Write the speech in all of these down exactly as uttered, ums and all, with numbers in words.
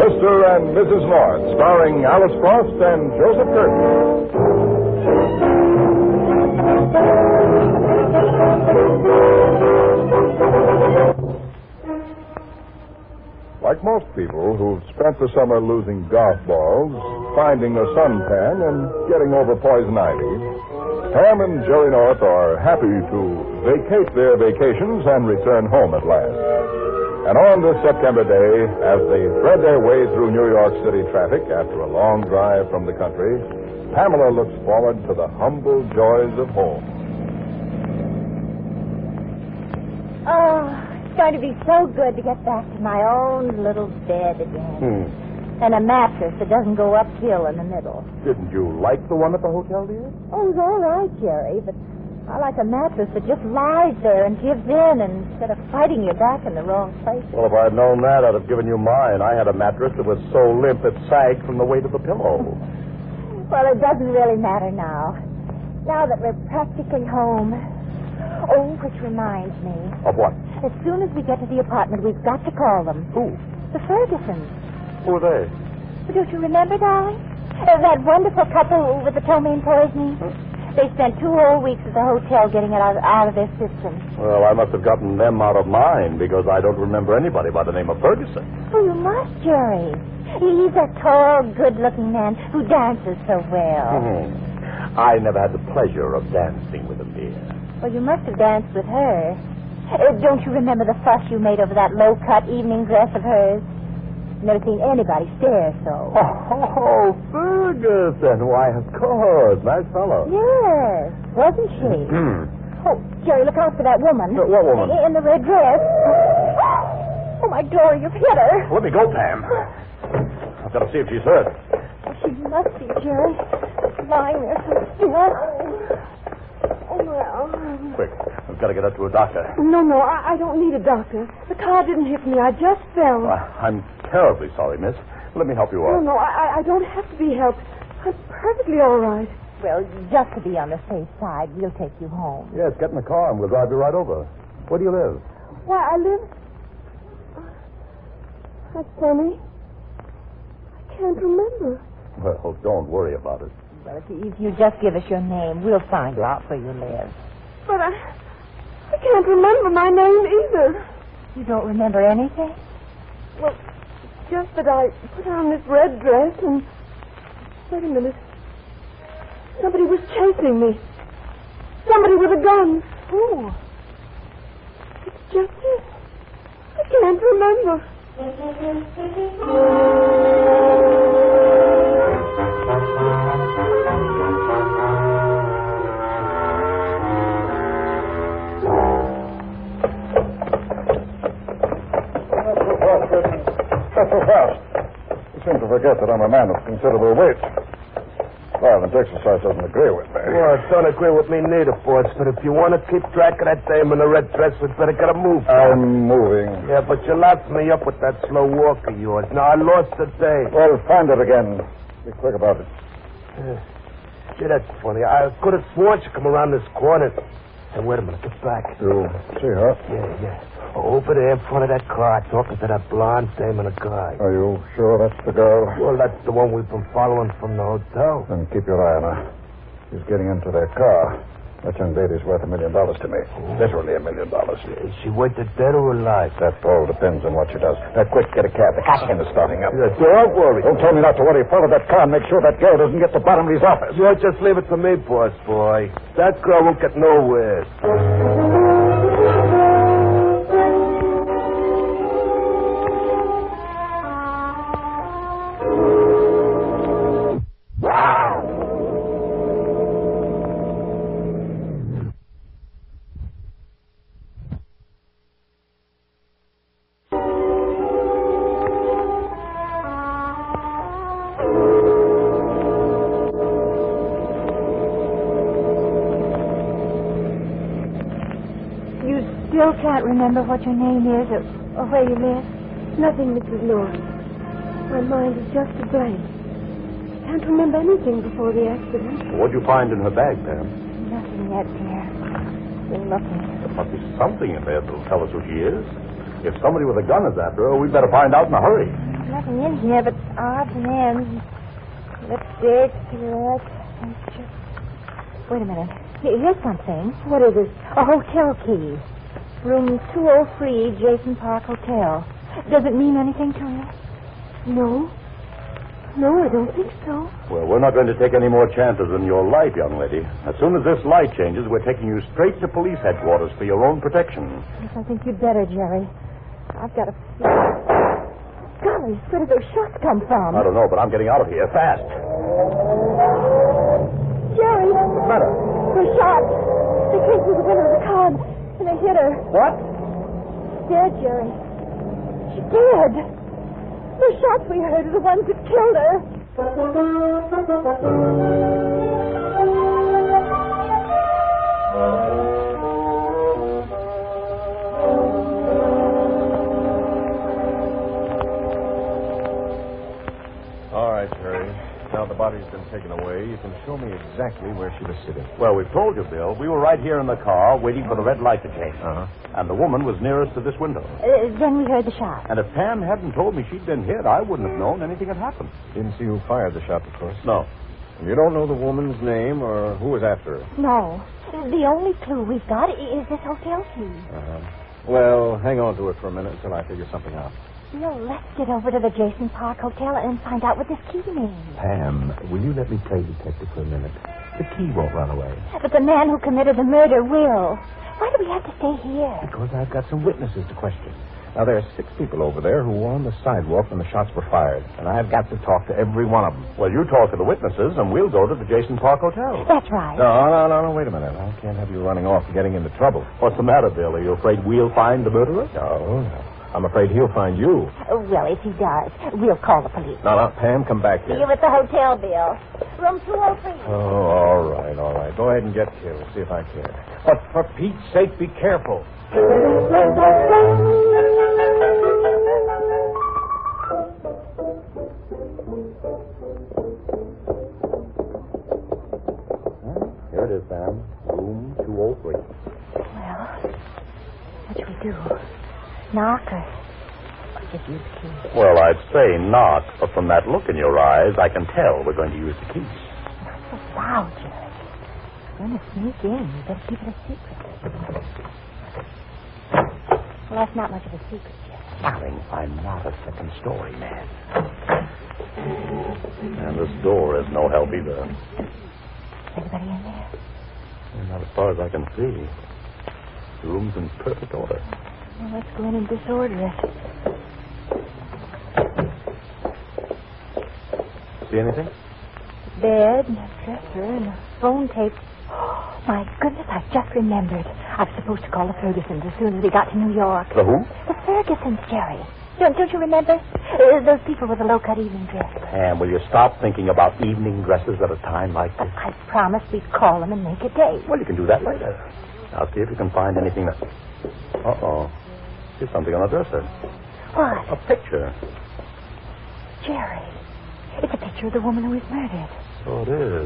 Mister and Missus North, starring Alice Frost and Joseph Curtin. Like most people who've spent the summer losing golf balls, finding a suntan, and getting over poison ivy, Pam and Jerry North are happy to vacate their vacations and return home at last. And on this September day, as they thread their way through New York City traffic after a long drive from the country, Pamela looks forward to the humble joys of home. Oh, it's going to be so good to get back to my own little bed again. Hmm. And a mattress that doesn't go uphill in the middle. Didn't you like the one at the hotel, dear? Oh, it's all right, Jerry, but I like a mattress that just lies there and gives in instead of fighting you back in the wrong place. Well, if I'd known that, I'd have given you mine. I had a mattress that was so limp it sagged from the weight of the pillow. Well, it doesn't really matter now. Now that we're practically home. Oh, which reminds me. Of what? As soon as we get to the apartment, we've got to call them. Who? The Fergusons. Who are they? But don't you remember, darling? Uh, that wonderful couple with the ptomaine poisoning? Huh? They spent two whole weeks at the hotel getting it out, out of their system. Well, I must have gotten them out of mine because I don't remember anybody by the name of Ferguson. Oh, you must, Jerry. He's a tall, good-looking man who dances so well. Mm-hmm. I never had the pleasure of dancing with him, dear. Well, you must have danced with her. Uh, don't you remember the fuss you made over that low-cut evening dress of hers? Never seen anybody stare so. Oh, Ferguson. Why, of course. Nice fellow. Yes, wasn't she? Oh, Jerry, look out for that woman. Uh, what woman? In the red dress. Oh, my glory, you've hit her. Let me go, Pam. I've got to see if she's hurt. She must be, Jerry. Lying there so still. Oh, well. Quick. I've got to get her to a doctor. No, no, I, I don't need a doctor. The car didn't hit me. I just fell. Uh, I'm terribly sorry, miss. Let me help you No, out. no, I, I don't have to be helped. I'm perfectly all right. Well, just to be on the safe side, we'll take you home. Yes, get in the car and we'll drive you right over. Where do you live? Why, I live... That's funny. I can't remember. Well, don't worry about it. Well, if you, if you just give us your name, we'll find out where you live. But I... I can't remember my name either. You don't remember anything? Well, just that I put on this red dress and... Wait a minute. Somebody was chasing me. Somebody with a gun. Who? It's just it. I can't remember. Not so fast. You seem to forget that I'm a man of considerable weight. Violent exercise doesn't agree with me. Well, it don't agree with me neither, boss. But if you want to keep track of that dame in the red dress, we'd better get a move. I'm moving. Yeah, but you locked me up with that slow walk of yours. Now, I lost the day. Well, find it again. Be quick about it. Uh, gee, that's funny. I could have sworn she come around this corner. Hey, wait a minute. Get back. You see her? Yeah, yeah. Over there in front of that car, talking to that blonde dame and a guy. Are you sure that's the girl? Well, that's the one we've been following from the hotel. Then keep your eye on her. She's getting into their car. That young lady's worth a million dollars to me. Literally a million dollars. Is she worth it dead or alive? That all depends on what she does. Now, quick, get a cab. The captain is starting up. Yeah, don't worry. Don't tell me not to worry. Follow that car and make sure that girl doesn't get to Bottomley's office. You just leave it to me, boss boy. That girl won't get nowhere. Still can't remember what your name is or, or where you live? Nothing, Missus North. My mind is just a blank. Can't remember anything before the accident. What'd you find in her bag, Pam? Nothing yet, dear. Still looking. There must be something in there that'll tell us who she is. If somebody with a gun is after her, we'd better find out in a hurry. Nothing in here but odds and ends. Lipstick, cigarettes. Wait a minute. Here- Here's something. What is it? A hotel key. Room two oh three, Jason Park Hotel. Does it mean anything to you? No. No, I don't think so. Well, we're not going to take any more chances in your life, young lady. As soon as this light changes, we're taking you straight to police headquarters for your own protection. Yes, I think you'd better, Jerry. I've got a... Golly, where did those shots come from? I don't know, but I'm getting out of here fast. Jerry! What's the matter? Those shots. They came through the window of the car and they hit her. What? Dead, Jerry. She's dead. The shots we heard are the ones that killed her. All right, Jerry. Now the body's been taken away. You can show me exactly where she was sitting. Well, we've told you, Bill. We were right here in the car waiting for the red light to change. Uh-huh. And the woman was nearest to this window. Uh, then we heard the shot. And if Pam hadn't told me she'd been hit, I wouldn't have known anything had happened. Didn't see who fired the shot, of course. No. You don't know the woman's name or who was after her? No. The only clue we've got is this hotel key. Uh-huh. Well, hang on to it for a minute until I figure something out. Well, let's get over to the Jason Park Hotel and find out what this key means. Pam, will you let me play detective for a minute? The key won't run away. But the man who committed the murder will. Why do we have to stay here? Because I've got some witnesses to question. Now, there are six people over there who were on the sidewalk when the shots were fired, and I've got to talk to every one of them. Well, you talk to the witnesses, and we'll go to the Jason Park Hotel. That's right. No, no, no, no, wait a minute. I can't have you running off and getting into trouble. What's the matter, Bill? Are you afraid we'll find the murderer? No, no. I'm afraid he'll find you. Oh, well, if he does, we'll call the police. No, no, Pam, come back See here. you at the hotel, Bill. Room two oh three. Oh, all right, all right. Go ahead and get killed. See if I can. But for Pete's sake, be careful. Here it is, Pam. Room two oh three. Well, what do we do? Knock or, or just use the key? Well, I'd say knock, but from that look in your eyes, I can tell we're going to use the key. Not so loud, Jerry. We're going to sneak in. You better keep it a secret. Well, that's not much of a secret, Jerry. Darling, I'm not a second-story man. And this door is no help either. Is anybody in there? Not as far as I can see. The room's in perfect order. Well, let's go in and disorder it. See anything? Bed, and a dresser, and a phone tape. Oh, my goodness, I just remembered. I was supposed to call the Fergusons as soon as we got to New York. The who? The Fergusons, Jerry. Don't, don't you remember? Uh, those people with the low-cut evening dress. Pam, will you stop thinking about evening dresses at a time like But this? I promised we'd call them and make a date. Well, you can do that later. I'll see if you can find anything that... Uh-oh. There's something on the dresser. What? A picture. Jerry. It's a picture of the woman who was murdered. So it is.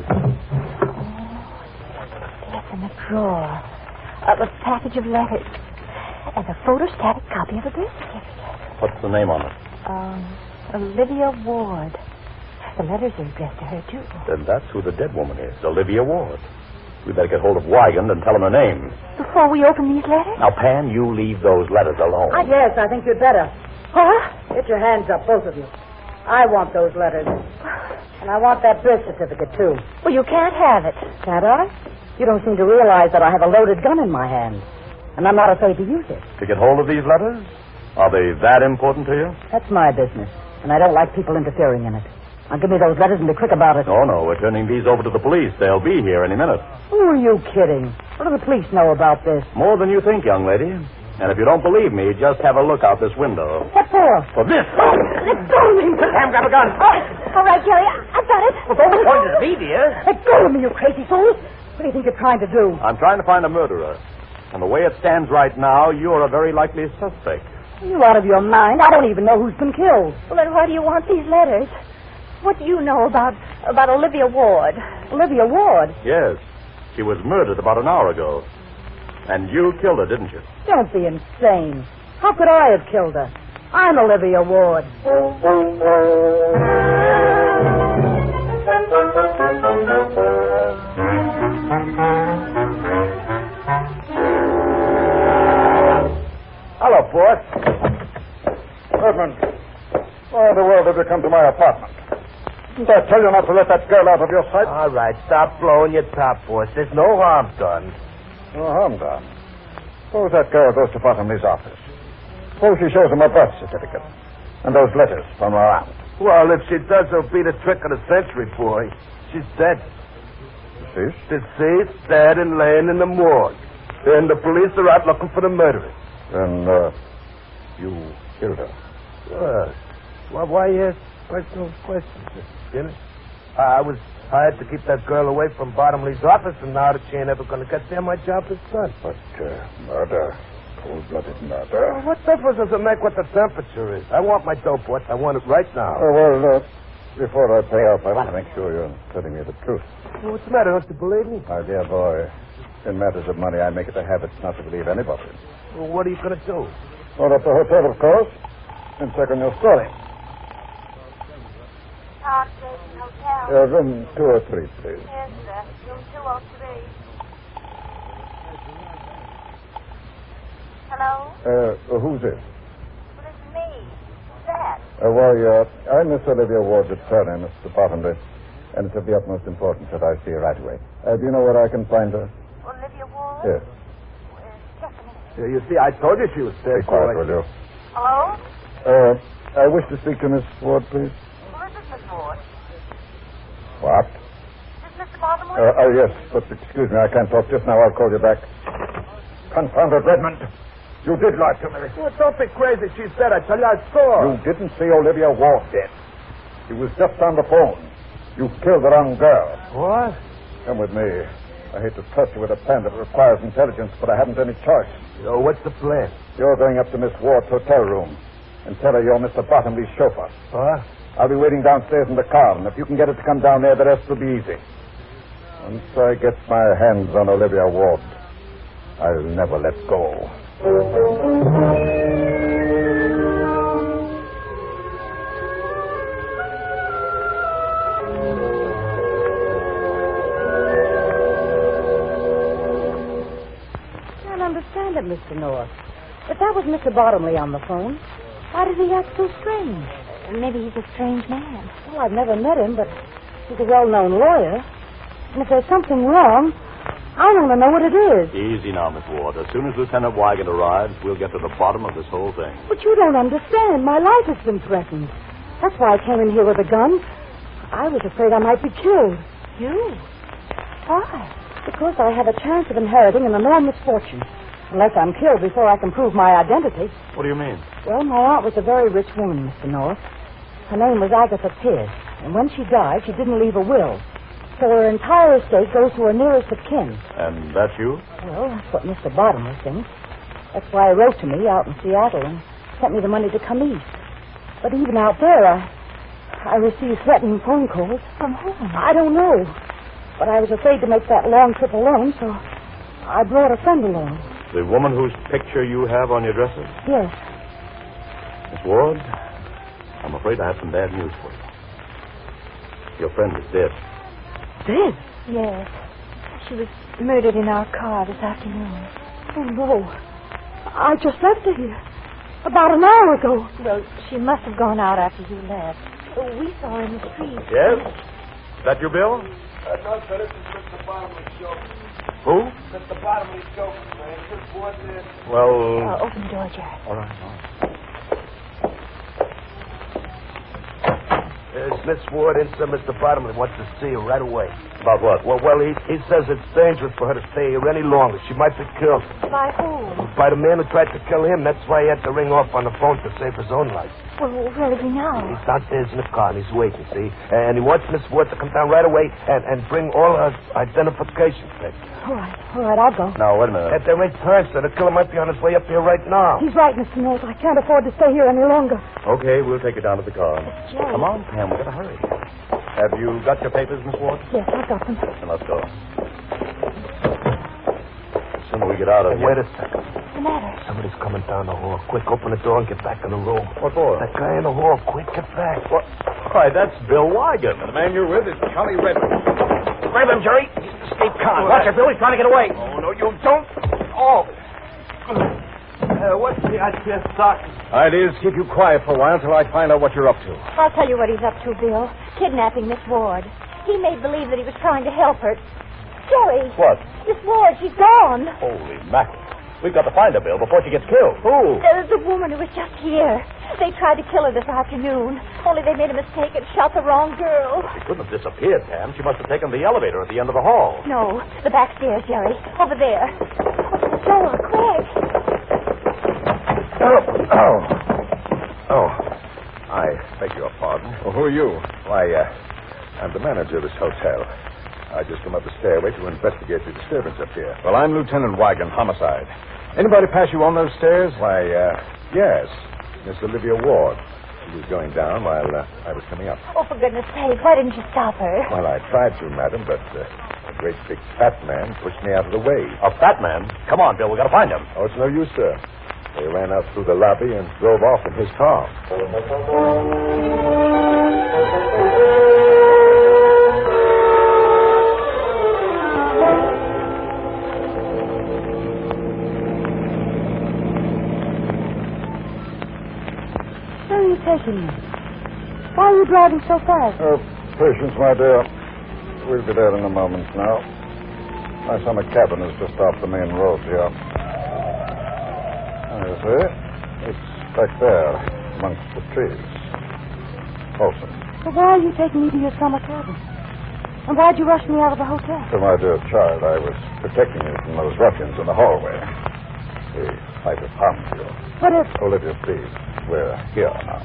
Yes, in the drawer. Uh, a package of letters. And a photostatic copy of a birth certificate. What's the name on it? Um, Olivia Ward. The letters are addressed to her, too. Then that's who the dead woman is, Olivia Ward. We better get hold of Wygand and tell him her name. Before we open these letters? Now, Pam, you leave those letters alone. I guess. I think you'd better. What? Get your hands up, both of you. I want those letters. And I want that birth certificate, too. Well, you can't have it. Can't I? You don't seem to realize that I have a loaded gun in my hand. And I'm not afraid to use it. To get hold of these letters? Are they that important to you? That's my business. And I don't like people interfering in it. Now, give me those letters and be quick about it. No, no, we're turning these over to the police. They'll be here any minute. Who are you kidding? What do the police know about this? More than you think, young lady. And if you don't believe me, just have a look out this window. What for? For this. Let go of me. Pam, grab a gun. Oh, all right, Jerry. I- I've got it. Well, don't point it at me, dear. Let go of me, you crazy fool. What do you think you're trying to do? I'm trying to find a murderer. And the way it stands right now, you're a very likely suspect. You out of your mind? I don't even know who's been killed. Well, then why do you want these letters? What do you know about about Olivia Ward? Olivia Ward? Yes. She was murdered about an hour ago. And you killed her, didn't you? Don't be insane. How could I have killed her? I'm Olivia Ward. Hello, boss. Redmond, why in the world did you come to my apartment? Didn't I tell you not to let that girl out of your sight? All right, stop blowing your top, boss. There's no harm done. No harm done. Suppose that girl goes to Bottomley's office. Suppose she shows him her birth certificate and those letters from her aunt. Well, if she does, it'll be the trick of the century, boy. She's dead. Deceased? Deceased, dead, and laying in the morgue. And the police are out looking for the murderers. Then, uh, you killed her. What? Well, why ask personal questions, Mister Skinner? I was hired to keep that girl away from Bottomley's office, and now that she ain't ever going to get there, my job is done. But, uh, murder. Cold-blooded murder. Well, what difference does it make what the temperature is? I want my dope, what? I want it right now. Oh, well, uh, before I pay up, I want to make sure you're telling me the truth. Well, what's the matter? Don't you believe me? My dear boy, in matters of money, I make it a habit not to believe anybody. Well, what are you going to do? Call up the hotel, of course, and check on your story. Park Station Hotel. Uh, room two oh three, please. Yes, sir. Room two oh three. Hello? Uh, who's this? Well, it's me. Who's that? Uh, why, uh, I'm Miss Olivia Ward's attorney, Mister Bottomley, and it's of the utmost importance that I see her right away. Uh, do you know where I can find her? Olivia Ward? Yes. Uh, just a minute. Yeah, you see, I told you she was dead. Be quiet, will you? Hello? Uh, I wish to speak to Miss Ward, please. Who is this, Miss Ward? What? Is this Mister Bottomley? Uh, uh, yes, but excuse me, I can't talk just now. I'll call you back. Confounded Redmond. You did lie to me. Well, don't be crazy. She said, I tell you, I saw her. You didn't see Olivia Ward dead. She was just on the phone. You killed the wrong girl. What? Come with me. I hate to trust you with a plan that requires intelligence, but I haven't any choice. So what's the plan? You're going up to Miss Ward's hotel room and tell her you're Mister Bottomley's chauffeur. Huh? I'll be waiting downstairs in the car, and if you can get it to come down there, the rest will be easy. Once I get my hands on Olivia Ward, I'll never let go. Can't understand it, Mister North. If that was Mister Bottomley on the phone, why did he act so strange? Maybe he's a strange man. Well, I've never met him, but he's a well-known lawyer. And if there's something wrong, I want to know what it is. Easy now, Miss Ward. As soon as Lieutenant Wygant arrives, we'll get to the bottom of this whole thing. But you don't understand. My life has been threatened. That's why I came in here with a gun. I was afraid I might be killed. You? Why? Because I have a chance of inheriting an enormous fortune. Unless I'm killed before I can prove my identity. What do you mean? Well, my aunt was a very rich woman, Mister North. Her name was Agatha Pierce. And when she died, she didn't leave a will. So her entire estate goes to her nearest of kin. And that's you? Well, that's what Mister Bottomley thinks. That's why he wrote to me out in Seattle and sent me the money to come east. But even out there, I, I received threatening phone calls. From whom? I don't know. But I was afraid to make that long trip alone, so I brought a friend along. The woman whose picture you have on your dresser? Yes. Miss Ward, I'm afraid I have some bad news for you. Your friend is dead. Dead? Yes. She was murdered in our car this afternoon. Oh, no. I just left her here. About an hour ago. Well, she must have gone out after you left. We saw her in the street. Yes? Is that you, Bill? Uh, no, sir, this is Mister Bottomley's chauffeur. Who? Mister Bottomley's chauffeur, man. Just Ward there. Well... Uh, open the door, Jack. All right, all right. There's Miss Ward in, sir. Mister Bottomley wants to see her right away. About what? Well, well, he, he says it's dangerous for her to stay here any longer. She might be killed. By whom? By the man who tried to kill him. That's why he had to ring off on the phone to save his own life. Well, where is he now? He's downstairs in the car, and he's waiting, see? And he wants Miss Ward to come down right away and, and bring all her identification papers. All right, all right, I'll go. Now, wait a minute. If there ain't time, sir, the killer might be on his way up here right now. He's right, Mister North. I can't afford to stay here any longer. Okay, we'll take you down to the car. Jay. Come on, Pam, we've got to hurry. Have you got your papers, Miss Ward? Yes, I got them. Then let's go. So sooner we get out of Hey, here. wait a second. What's the matter? Somebody's coming down the hall. Quick, open the door and get back in the room. What for? That guy in the hall. Quick, get back. What? Why, that's Bill Wigan. The man you're with is Charlie Redmond. Grab him, Jerry. He's an escaped con. Watch it, Bill. He's trying to get away. Oh, no, you don't. Oh. Uh, what's the idea, Doc? Idea is keep you quiet for a while until I find out what you're up to. I'll tell you what he's up to, Bill. Kidnapping Miss Ward. He made believe that he was trying to help her. Jerry. What? Miss Ward, she's gone. Holy mackerel. We've got to find her, Bill, before she gets killed. Who? There's the woman who was just here. They tried to kill her this afternoon. Only they made a mistake and shot the wrong girl. She couldn't have disappeared, Pam. She must have taken the elevator at the end of the hall. No, the back stairs, Jerry. Over there. Open the door, quick. Oh, oh. Oh. I beg your pardon. Well, who are you? Why, uh, I'm the manager of this hotel. I just come up the stairway to investigate the disturbance up here. Well, I'm Lieutenant Wigan, homicide. Anybody pass you on those stairs? Why, uh, yes. Miss Olivia Ward. She was going down while uh, I was coming up. Oh, for goodness sake, why didn't you stop her? Well, I tried to, madam, but uh, a great big fat man pushed me out of the way. A fat man? Come on, Bill. We've got to find him. Oh, it's no use, sir. They ran out through the lobby and drove off in his car. Where are you taking me? Why are you driving so fast? Oh, patience, my dear. We'll be there in a moment now. My summer cabin is just off the main road here. You see? It's back there, amongst the trees. Awesome. But why are you taking me to your summer cabin? And why'd you rush me out of the hotel? So, my dear child, I was protecting you from those ruffians in the hallway. They might have harmed you. But if... Olivia, please. We're here now.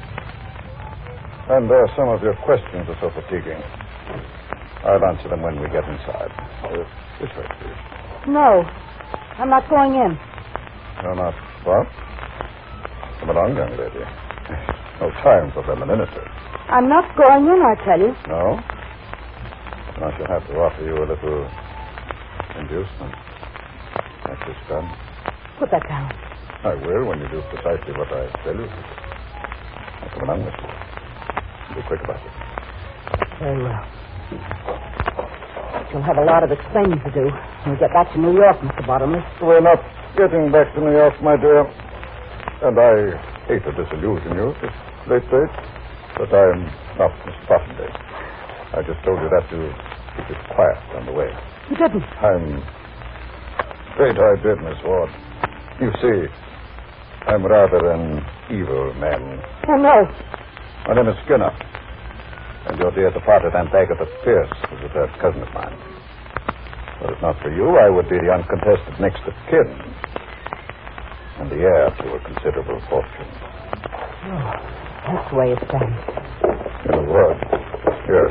And uh, some of your questions are so fatiguing. I'll answer them when we get inside. Uh, this way, please. No, I'm not going in. You're not what? Come along, young lady. No time for femininity. I'm not going in, I tell you. No? I shall have to offer you a little inducement. Like this gun. Put that down. I will when you do precisely what I tell you. Now, come along with you. Be quick about it. Very well. You'll have a lot of explaining to do when we get back to New York, Mister Bottomley. We're not getting back to New York, my dear. And I hate to disillusion you at this late date, but I'm not Miss Bottomley. I just told you that to keep it quiet on the way. You didn't. I'm afraid I did, Miss Ward. You see, I'm rather an evil man. Oh, no. My name is Skinner. And your dear departed Aunt Agatha Pierce was a third cousin of mine. Were it not for you, I would be the uncontested next of kin. And the heir to a considerable fortune. Oh, that's the way it stands. In a word, yes.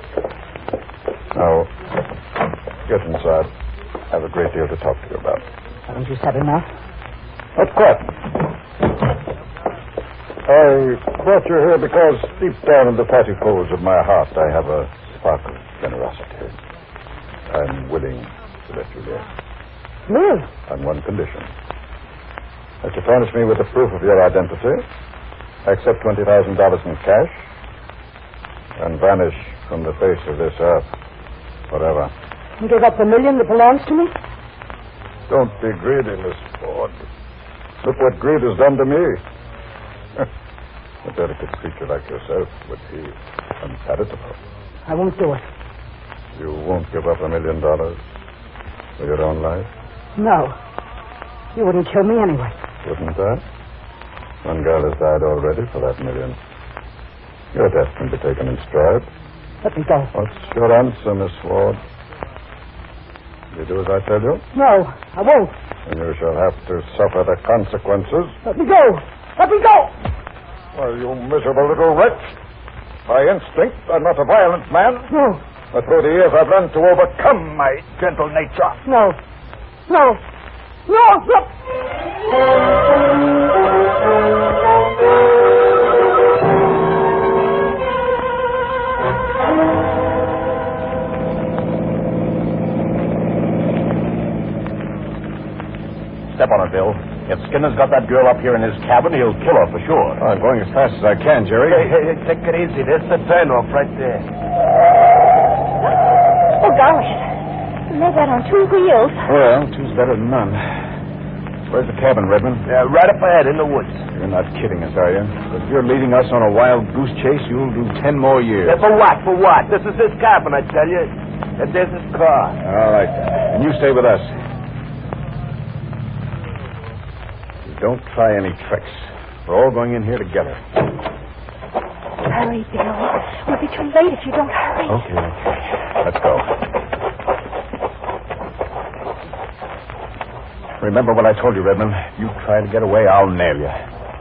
Now, get inside. I have a great deal to talk to you about. Haven't you said enough? Not quite. I brought you here because deep down in the fatty folds of my heart I have a spark of generosity. I'm willing to let you live. Live? On one condition. That you furnish me with the proof of your identity, accept twenty thousand dollars in cash, and vanish from the face of this earth forever. And give up the million that belongs to me? Don't be greedy, Miss Ford. Look what greed has done to me. A delicate creature like yourself would be unpalatable. I won't do it. You won't give up a million dollars for your own life? No. You wouldn't kill me anyway. Wouldn't I? One girl has died already for that million. Your death can be taken in stride. Let me go. What's your answer, Miss Ward? You do as I tell you? No, I won't. And you shall have to suffer the consequences. Let me go. Let me go. Well, you miserable little wretch. By instinct, I'm not a violent man. No. But through the years, I've learned to overcome my gentle nature. No. No. No. No. step on it, Bill. If Skinner's got that girl up here in his cabin, he'll kill her for sure. Oh, I'm going as fast as I can, Jerry. Hey, hey, hey, take it easy. There's the turnoff right there. Oh, gosh. You made that on two wheels. Well, two's better than none. Where's the cabin, Redmond? Yeah, right up ahead in the woods. You're not kidding us, are you? If you're leading us on a wild goose chase, you'll do ten more years. Yeah, for what? For what? This is his cabin, I tell you. And there's his car. All right. And you stay with us. Don't try any tricks. We're all going in here together. Hurry, Bill. We'll be too late if you don't hurry. Okay, okay. Let's go. Remember what I told you, Redmond. You try to get away, I'll nail you.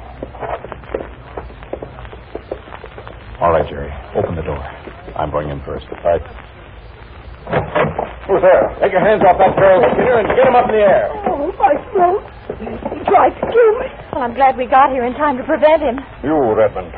All right, Jerry. Open the door. I'm going in first. All right. Who's there? Take your hands off that girl, Skinner, and get him up in the air. Oh, my throat. He tried to kill me. Well, I'm glad we got here in time to prevent him. You, Redmond.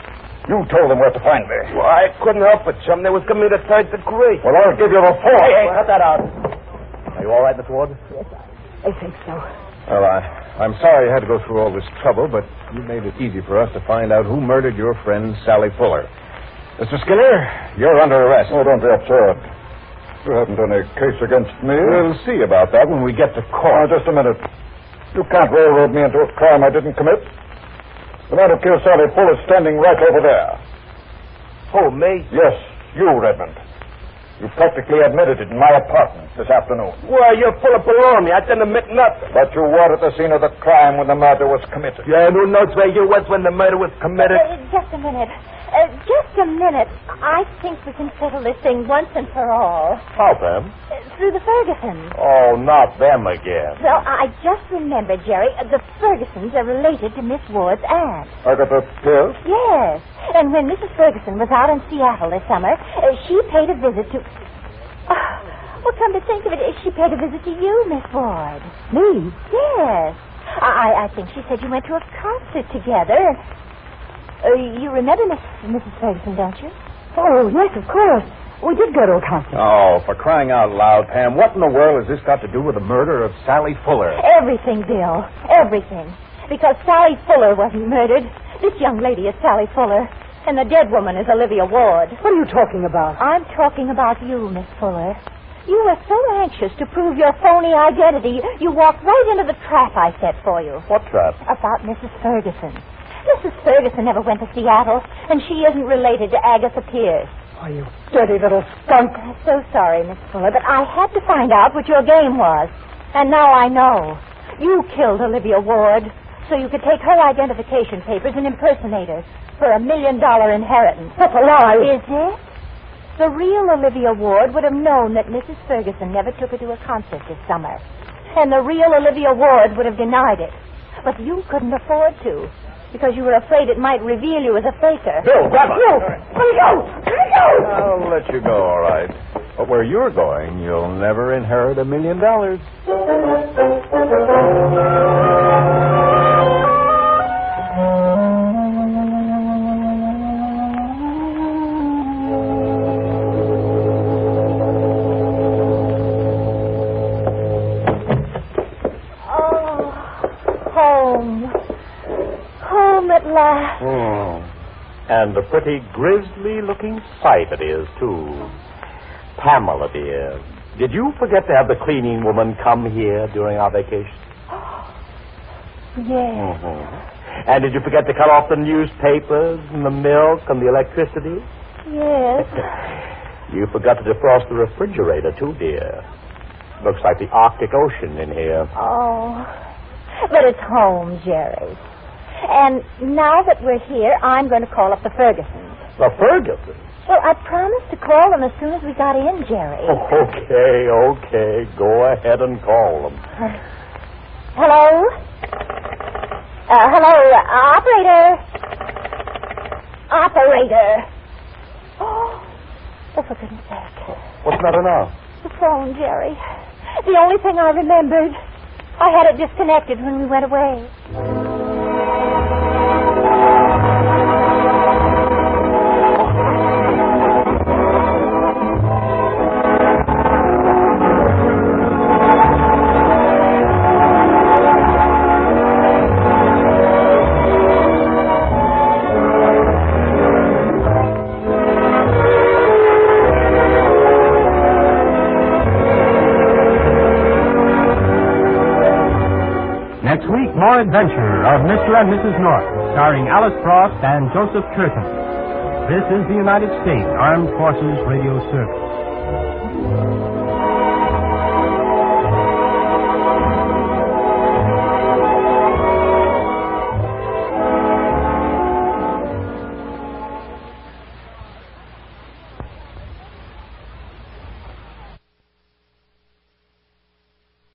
You told them where to find me. Well, I couldn't help it, chum. They was coming to the third degree. Well, I'll give you the fourth. Hey, hey, cut that out. Are you all right, Miss Ward? Yes, I, I think so. Well, I, I'm sorry you had to go through all this trouble, but you made it easy for us to find out who murdered your friend, Sally Fuller. Mister Skinner, you're under arrest. Oh, don't be absurd. You haven't any case against me. We'll see about that when we get to Oh, court. just a minute. You can't railroad me into a crime I didn't commit. The man who killed Sally Fuller is standing right over there. Who, me? Yes, you, Redmond. You practically admitted it in my apartment this afternoon. Well, you're full of baloney. I didn't admit nothing. But you were at the scene of the crime when the murder was committed. Yeah, and who knows where you was when the murder was committed? Uh, just a minute. Uh, just a minute. I think we can settle this thing once and for all. How, Pam? Uh, through the Fergusons. Oh, not them again. Well, I just remembered, Jerry, uh, the Fergusons are related to Miss Ward's aunt. Agatha Pierce? Yes. And when Missus Ferguson was out in Seattle this summer, uh, she paid a visit to... Oh, well, come to think of it, she paid a visit to you, Miss Ward. Me? Yes. I, I think she said you went to a concert together. Uh, you remember Miss, Missus Ferguson, don't you? Oh, yes, of course. We did go to a concert. Oh, for crying out loud, Pam, what in the world has this got to do with the murder of Sally Fuller? Everything, Bill. Everything. Because Sally Fuller wasn't murdered. This young lady is Sally Fuller. And the dead woman is Olivia Ward. What are you talking about? I'm talking about you, Miss Fuller. You were so anxious to prove your phony identity, you walked right into the trap I set for you. What trap? About Missus Ferguson. Missus Ferguson never went to Seattle, and she isn't related to Agatha Pierce. Oh, you dirty little skunk. I'm so sorry, Miss Fuller, but I had to find out what your game was. And now I know. You killed Olivia Ward so you could take her identification papers and impersonate her for a million dollar inheritance. That's a lie. Is it? The real Olivia Ward would have known that Missus Ferguson never took her to a concert this summer. And the real Olivia Ward would have denied it. But you couldn't afford to, because you were afraid it might reveal you as a faker. Bill, grab her. Bill, let me go! Let me go! I'll let you go, all right. But where you're going, you'll never inherit a million dollars. Hmm. And a pretty grisly-looking sight it is, too. Pamela, dear, did you forget to have the cleaning woman come here during our vacation? Yes. Mm-hmm. And did you forget to cut off the newspapers and the milk and the electricity? Yes. You forgot to defrost the refrigerator, too, dear. Looks like the Arctic Ocean in here. Oh. But it's home, Jerry. And now that we're here, I'm going to call up the Fergusons. The Fergusons? Well, I promised to call them as soon as we got in, Jerry. Oh, okay, okay. Go ahead and call them. Uh, hello? Uh, hello, uh, operator. Operator. Oh, oh, for goodness sake. What's the matter now? The phone, Jerry. The only thing I remembered. I had it disconnected when we went away. Adventure of Mister and Missus North, starring Alice Frost and Joseph Curtin. This is the United States Armed Forces Radio Service.